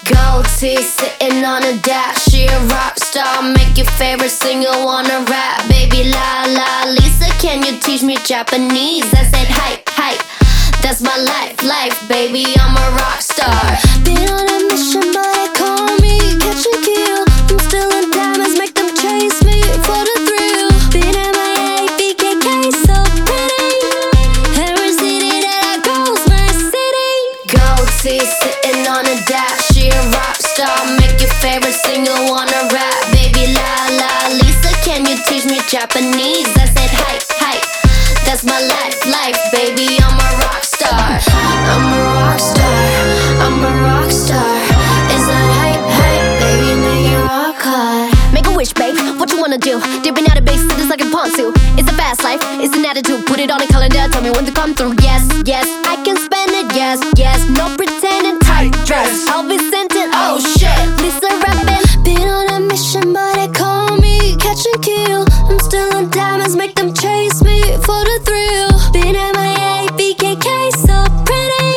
Gold teeth sitting on a dash. She a rock star, make your favorite singer wanna rap. Baby la la Lisa, can you teach me Japanese? I said hype, hype, that's my life, baby, I'm a rock star. Been on a mission but they call me catch and kill. I'm still in diamonds, make them chase me for the thrill. Been MIA, BKK, so pretty. Every city that I go's my city. Gold teeth sitting on a dash. She a rock star, make your favorite singer wanna rap. Baby la la Lisa, can you teach me Japanese? I said hype, hype, that's my life, baby, I'm a rock star. I'm a rock star, I'm a rock star. Is that hype, hype, baby, make it rock hard. Make a wish, babe, what you wanna do? Dipping out of base cities like a ponzu. It's a fast life, it's an attitude. Put it on a calendar, tell me when to come through. Yes, yes, I can spend it, yes, yes. No pretending, tight dress, I'll be sent it, oh shit. Lisa rapping. Been on a mission but they call me catch and kill. I'm still in diamonds, make them chase me for the thrill. Been MIA, BKK, so pretty.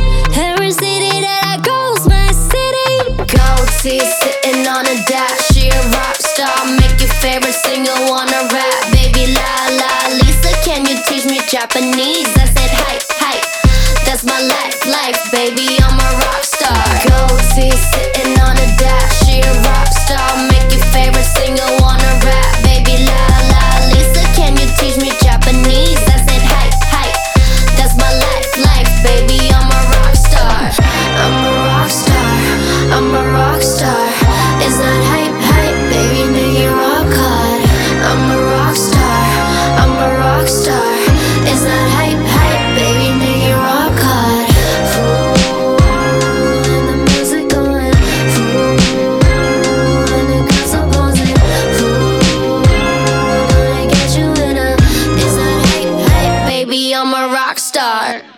Every city that I go's my city. Gold teeth sitting on a dash. She a rock star, make your favorite singer wanna rap. Baby la la Lisa, can you teach me Japanese? I said hype, hype, that's my life, baby, I'm a rock star. Gold teeth sitting on a dash. She a rock star, make your favorite singer wanna rap. Baby la la Lisa, can you teach me Japanese? I said hype, hype, that's my life, baby, I'm a rock star. I'm a rock star, I'm a rock star. Is that hype, hype, baby, make it rock hard. I'm a rock star, I'm a rock star. Is that hype, hype, baby, make it rock hard. Fool, and the music going. Fool, and the girls are posing. Fool, gonna get you in a. Is that hype, hype, baby, I'm a rock star.